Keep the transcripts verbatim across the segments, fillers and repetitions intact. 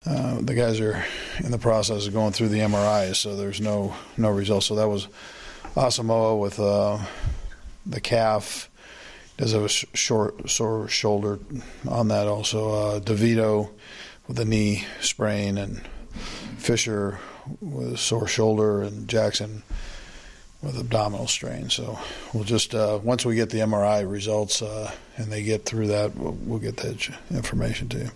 uh, the guys are in the process of going through the M R Is, so there's no no results. So that was Asamoah with uh, the calf. Does have a sh- short sore shoulder on that also. Uh, DeVito with a knee sprain, and Fisher with a sore shoulder, and Jackson with abdominal strain. So we'll just uh, once we get the M R I results uh, and they get through that, we'll, we'll get that information to you.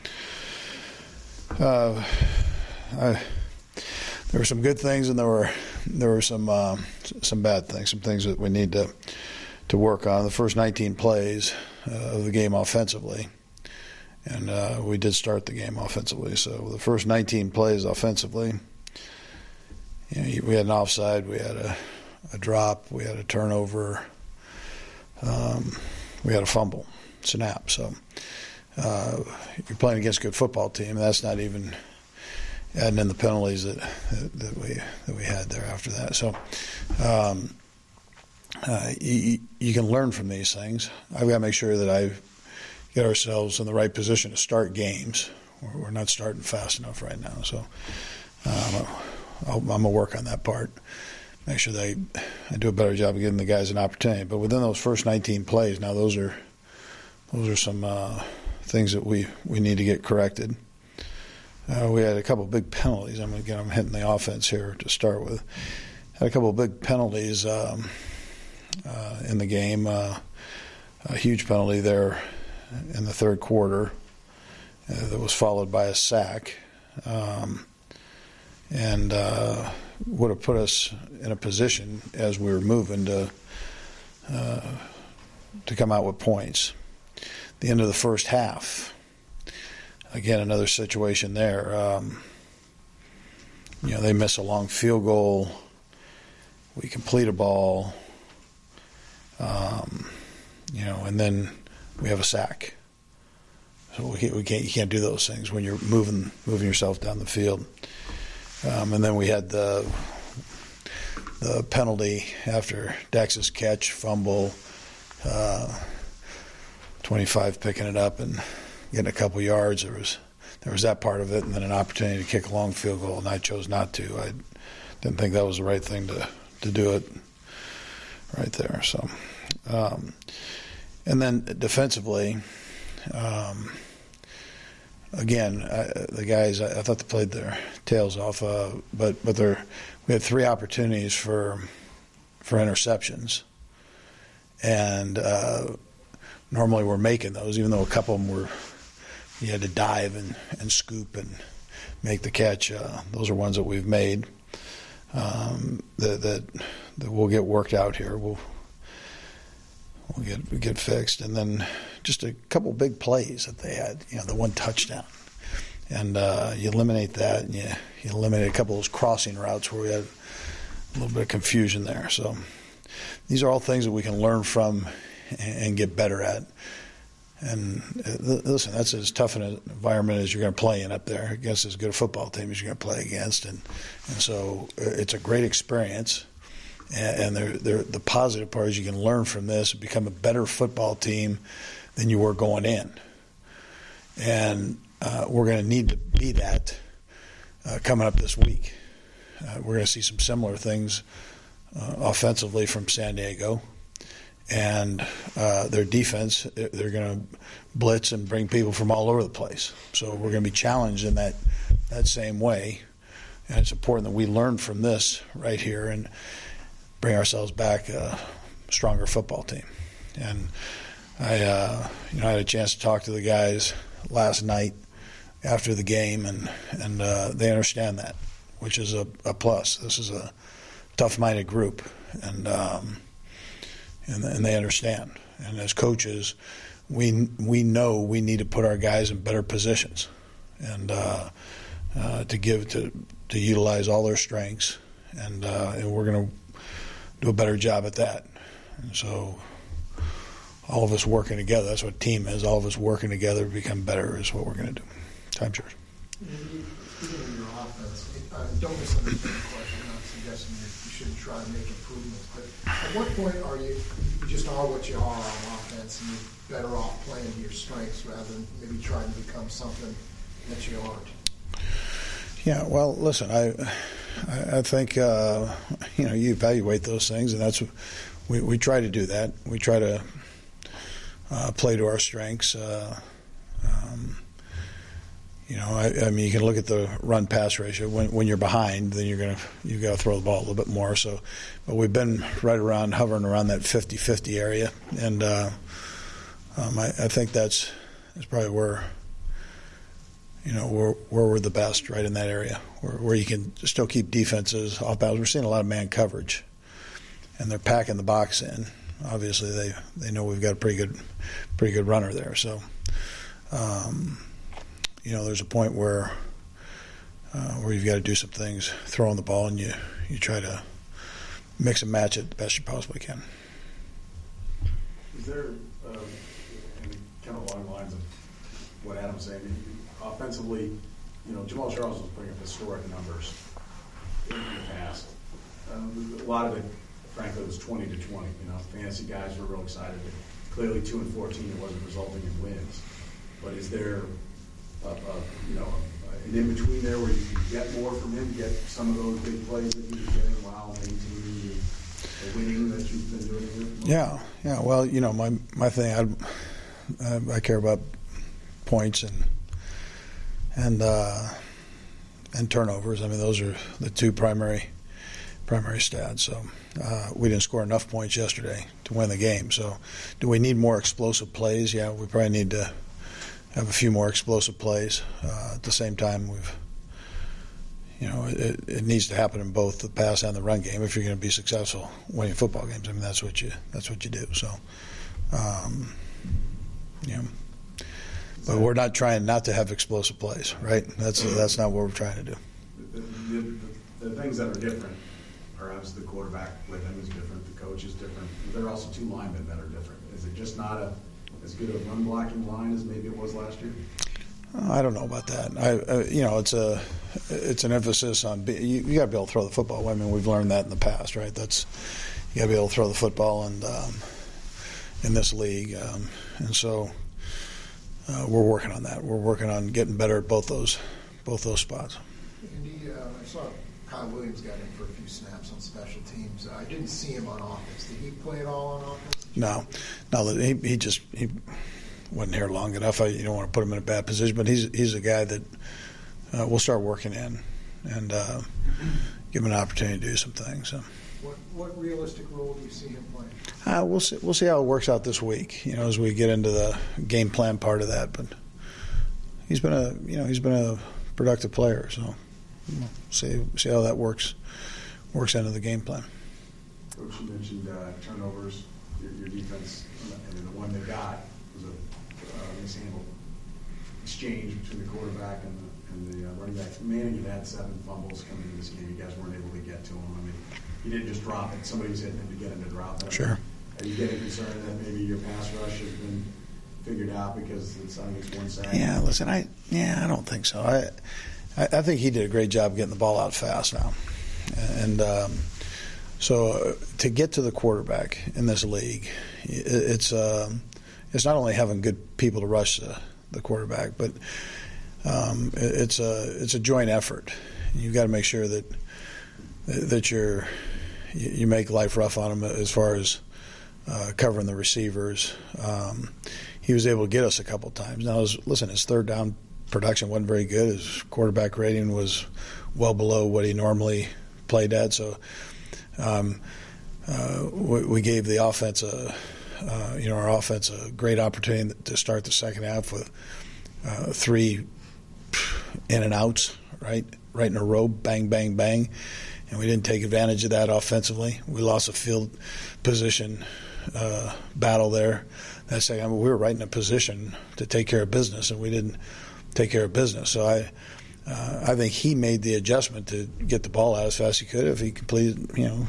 Uh, I, there were some good things, and there were there were some uh, some bad things, some things that we need to to work on. The first nineteen plays uh, of the game offensively, and uh, we did start the game offensively. So the first nineteen plays offensively, you know, we had an offside, we had a, a drop, we had a turnover, um, we had a fumble, snap. So uh, you're playing against a good football team. That's not even adding in the penalties that that we that we had there after that. So. Um, Uh, you, you can learn from these things. I've got to make sure that I get ourselves in the right position to start games. We're, we're not starting fast enough right now, so um, I'll, I'm going to work on that part. Make sure that I, I do a better job of giving the guys an opportunity. But within those first nineteen plays, now those are those are some uh, things that we, we need to get corrected. Uh, we had a couple of big penalties. I'm going to get them hitting the offense here to start with. Had a couple of big penalties. Um, Uh, in the game, uh, a huge penalty there in the third quarter uh, that was followed by a sack, um, and uh, would have put us in a position as we were moving to uh, to come out with points. The end of the first half, again, another situation there. Um, you know, they miss a long field goal. We complete a ball. Um, you know, and then we have a sack. So we can't, we can't, you can't do those things when you're moving, moving yourself down the field. Um, and then we had the the penalty after Dax's catch, fumble, uh, twenty-five picking it up and getting a couple yards. There was there was that part of it, and then an opportunity to kick a long field goal, and I chose not to. I didn't think that was the right thing to to do it. Right there. So, um, and then defensively, um, again, I, the guys I, I thought they played their tails off, uh, but but there we had three opportunities for for interceptions, and uh, normally we're making those, even though a couple of them were you had to dive and, and scoop and make the catch. Uh, those are ones that we've made. Um, that, that that will get worked out here. We'll we'll get we'll get fixed, and then just a couple big plays that they had. You know, the one touchdown, and uh, you eliminate that, and you, you eliminate a couple of those crossing routes where we had a little bit of confusion there. So these are all things that we can learn from and, and get better at. And uh, listen, that's as tough an environment as you're going to play in up there against as good a football team as you're going to play against, and and so it's a great experience. And, and they're, they're, the positive part is you can learn from this and become a better football team than you were going in. And uh, we're going to need to be that uh, coming up this week. Uh, we're going to see some similar things uh, offensively from San Diego. And uh, their defense, they're going to blitz and bring people from all over the place. So we're going to be challenged in that that same way. And it's important that we learn from this right here and bring ourselves back a stronger football team. And I, uh, you know, I had a chance to talk to the guys last night after the game, and and uh, they understand that, which is a, a plus. This is a tough-minded group, and. Um, And, and they understand. And as coaches, we we know we need to put our guys in better positions, and uh, uh, to give to to utilize all their strengths, and uh, and we're going to do a better job at that. And so, all of us working together. That's what team is. All of us working together to become better is what we're going to do. Time, George. Speaking of your offense, uh, don't misunderstand the question. I'm not suggesting that you shouldn't try to make improvements, but at what point are you, you just are what you are on offense, and you're better off playing to your strengths rather than maybe trying to become something that you aren't? Yeah, well, listen, I I think, uh, you know, you evaluate those things, and that's we, we try to do that. We try to uh, play to our strengths. Uh, um, you know, I, I mean, you can look at the run-pass ratio. When when you're behind, then you're gonna you got to throw the ball a little bit more. So, but we've been right around hovering around that fifty-fifty area, and uh, um, I, I think that's that's probably where. You know, where, where we're the best, right in that area, where, where you can still keep defenses off balance. We're seeing a lot of man coverage, and they're packing the box in. Obviously, they, they know we've got a pretty good, pretty good runner there. So, um, you know, there's a point where uh, where you've got to do some things, throwing the ball, and you, you try to mix and match it the best you possibly can. Is there, uh, and kind of along the lines of what Adam's saying, offensively, you know, Jamal Charles was putting up historic numbers in the past. Um, a lot of it, frankly, was twenty to twenty. You know, fantasy guys were real excited. But clearly, two and fourteen, it wasn't resulting in wins. But is there, a, a, you know, an in between there where you can get more from him, get some of those big plays that he was getting while maintaining the, the winning that you've been doing with him? Yeah, yeah. Well, you know, my my thing, I I, I care about points and. And uh, and turnovers. I mean, those are the two primary primary stats. So uh, we didn't score enough points yesterday to win the game. So do we need more explosive plays? Yeah, we probably need to have a few more explosive plays. Uh, at the same time, we've you know it, it needs to happen in both the pass and the run game if you're going to be successful winning football games. I mean, that's what you that's what you do. So um, you know. But we're not trying not to have explosive plays, right? That's that's not what we're trying to do. The, the, the, the things that are different are obviously the quarterback with him is different, the coach is different. There are also two linemen that are different. Is it just not a as good a run blocking line as maybe it was last year? I don't know about that. I, uh, you know, it's a it's an emphasis on be, you, you got to be able to throw the football. I mean, we've learned that in the past, right? That's you got to be able to throw the football, and um, in this league, um, and so. Uh, we're working on that. We're working on getting better at both those, both those spots. Andy, uh, I saw Kyle Williams got in for a few snaps on special teams. Uh, I didn't see him on offense. Did he play at all on offense? No, no. He he just he wasn't here long enough. I, you don't want to put him in a bad position, but he's he's a guy that uh, we'll start working in and uh, give him an opportunity to do some things. So. What what realistic role do you see him playing? Uh, we'll see. We'll see how it works out this week. You know, as we get into the game plan part of that. But he's been a you know he's been a productive player. So we'll see see how that works works into the game plan. Coach, you mentioned uh, turnovers. Your, your defense, and the one they got was a uh, mishandled exchange between the quarterback and the, and the uh, running back. Manning had had seven fumbles coming into this game. You guys weren't able to get to him. I mean. He didn't just drop it. Somebody was hitting him to get him to drop it. Sure. Are you getting concerned that maybe your pass rush has been figured out because it's on this one side? Yeah, listen, I yeah, I don't think so. I I, I think he did a great job getting the ball out fast now, and um, so uh, to get to the quarterback in this league, it, it's um, it's not only having good people to rush the, the quarterback, but um, it, it's a it's a joint effort. You've got to make sure that that you're you make life rough on him as far as uh, covering the receivers. Um, he was able to get us a couple times. Now, his, listen, his third down production wasn't very good. His quarterback rating was well below what he normally played at. So um, uh, we, we gave the offense a, uh, you know, our offense a great opportunity to start the second half with uh, three in and outs, right, right in a row, bang, bang, bang. And we didn't take advantage of that offensively. We lost a field position uh, battle there. That second, I mean, we were right in a position to take care of business, and we didn't take care of business. So I, uh, I think he made the adjustment to get the ball out as fast as he could. If he completed, you know,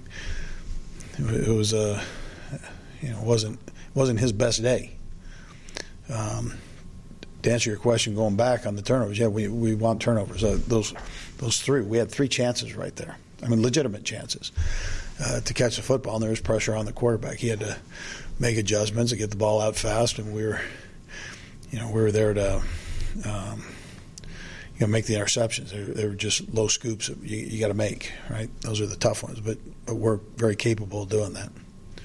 it was a, you know, wasn't wasn't his best day. Um, to answer your question, going back on the turnovers, yeah, we we want turnovers. Uh, those those three, we had three chances right there. I mean, legitimate chances uh, to catch the football, and there was pressure on the quarterback. He had to make adjustments and get the ball out fast, and we were, you know, we were there to, um, you know, make the interceptions. They, they were just low scoops that you, you got to make, right? Those are the tough ones, but, but we're very capable of doing that.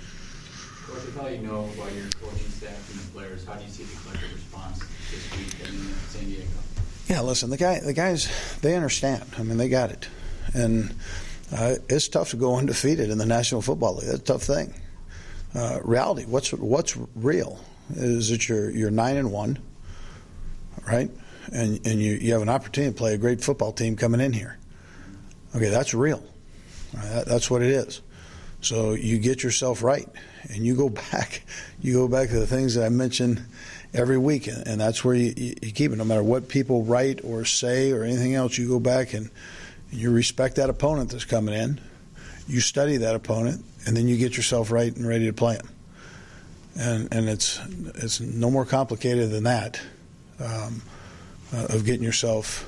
Coach, with how you know about your coaching staff and the players, how do you see the collective response this week in San Diego? Yeah, listen, the guy, the guys, they understand. I mean, they got it, and uh, it's tough to go undefeated in the National Football League. That's a tough thing. Uh, reality, what's what's real is that you're you're nine and one, right? And and you, you have an opportunity to play a great football team coming in here. Okay, that's real. Right? That, that's what it is. So you get yourself right, and you go back. You go back to the things that I mentioned every week, and that's where you, you, you keep it. No matter what people write or say or anything else, you go back and you respect that opponent that's coming in. You study that opponent, and then you get yourself right and ready to play them. And and it's it's no more complicated than that, um, uh, of getting yourself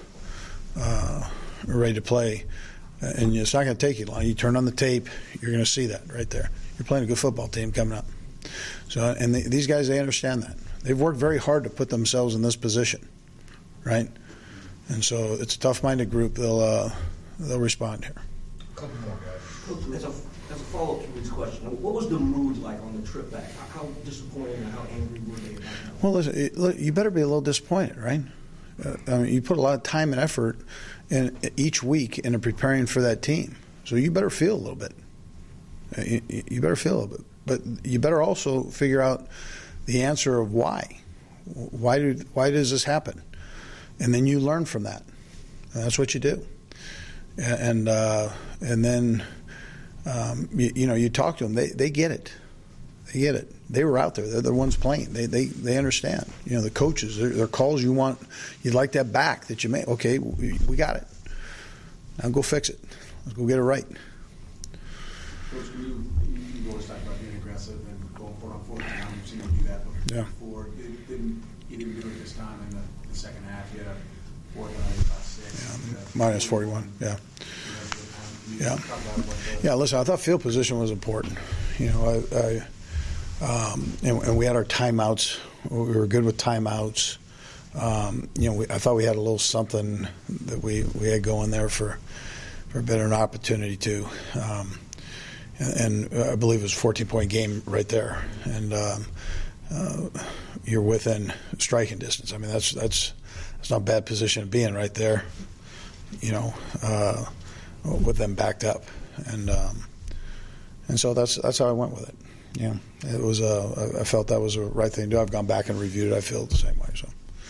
uh, ready to play. And it's not going to take you long. You turn on the tape, you're going to see that right there. You're playing a good football team coming up. So, and the, these guys, they understand that. They've worked very hard to put themselves in this position, right? And so it's a tough-minded group. They'll uh, they'll respond here. A couple more guys. As a, as a follow-up to Reed's question, what was the mood like on the trip back? How, how disappointed and how angry were they about that? Well, listen, it, look, you better be a little disappointed, right? Uh, I mean, you put a lot of time and effort in each week into preparing for that team, so you better feel a little bit. Uh, you, you better feel a little bit, but you better also figure out the answer of why. Why do why does this happen? And then you learn from that. And that's what you do. And uh, and then um, you, you know you talk to them. They they get it. They get it. They were out there. They're the ones playing. They they they understand. You know, the coaches. They're, they're calls you want. You'd like that back that you made. Okay, we, we got it. Now go fix it. Let's go get it right. Coach, you, you always talk about being aggressive and going for it on fourth down. You've seen him do that before. Yeah. Did, didn't, he didn't do it this time in the, the second half. He had a fourth down, about six. Yeah, minus forty-one. Yeah. Yeah. Yeah. Yeah. Listen, I thought field position was important. You know, I, I um, and, and we had our timeouts. We were good with timeouts. Um, you know, we, I thought we had a little something that we, we had going there for for a bit of an opportunity to. Um, and, and I believe it was a fourteen-point game right there. And um, uh, you're within striking distance. I mean, that's that's that's not a bad position to be in right there. You know, uh, with them backed up, and um, and so that's that's how I went with it. Yeah, it was. Uh, I felt that was the right thing to do. I've gone back and reviewed it. I feel it the same way. So.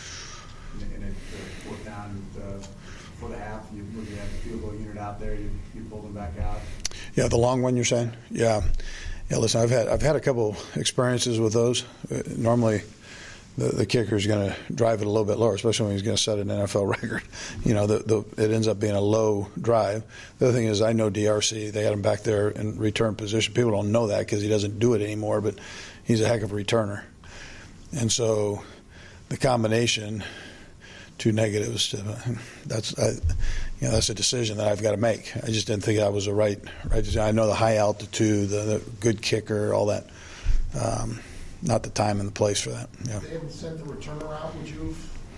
And it uh, worked down uh, for the half. You, you had the field goal unit out there. You, you pulled them back out. Yeah, the long one you're saying? Yeah, yeah. Listen, I've had I've had a couple experiences with those. Uh, normally, the the kicker is going to drive it a little bit lower, especially when he's going to set an N F L record. You know, the, the it ends up being a low drive. The other thing is, I know D R C. They had him back there in return position. People don't know that because he doesn't do it anymore, but he's a heck of a returner. And so, the combination. Two negatives. To, that's I, you know that's a decision that I've got to make. I just didn't think that was the right right decision. I know the high altitude, the, the good kicker, all that. Um, not the time and the place for that. Yeah. They haven't sent the returner out. Would you?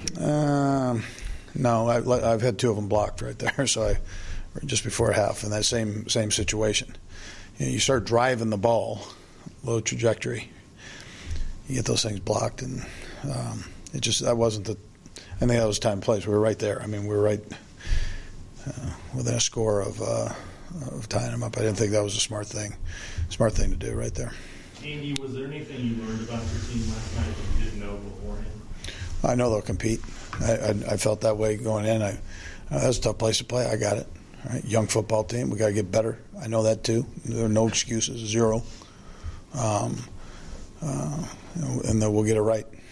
Um, no, I, I've had two of them blocked right there. So I just before half in that same same situation. You know, you start driving the ball, low trajectory. You get those things blocked, and um, it just that wasn't the. I think that was time and place. We were right there. I mean, we were right uh, within a score of uh, of tying them up. I didn't think that was a smart thing, smart thing to do right there. Andy, was there anything you learned about your team last night that you didn't know beforehand? I know they'll compete. I, I, I felt that way going in. I, uh, that's a tough place to play. I got it. All right, young football team. We got to get better. I know that too. There are no excuses. Zero. Um, uh, and then we'll get it right.